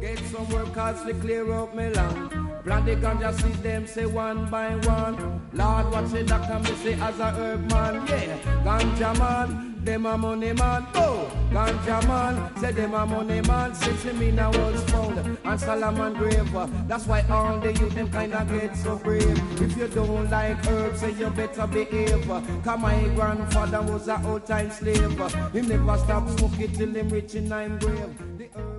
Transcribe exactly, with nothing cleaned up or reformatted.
Get some workers to clear up my land. Plant the ganja see them say one by one. Lord, what say doctor me say as a herb man. Yeah, ganja man, them a money man. Oh, ganja man, say them a money man. Since me now was found and Solomon grave. That's why all the youth them kinda get so brave. If you don't like herbs, say you better behave. Cause my grandfather was a old time slave. He never stopped smoking till him rich in nine grave. The herb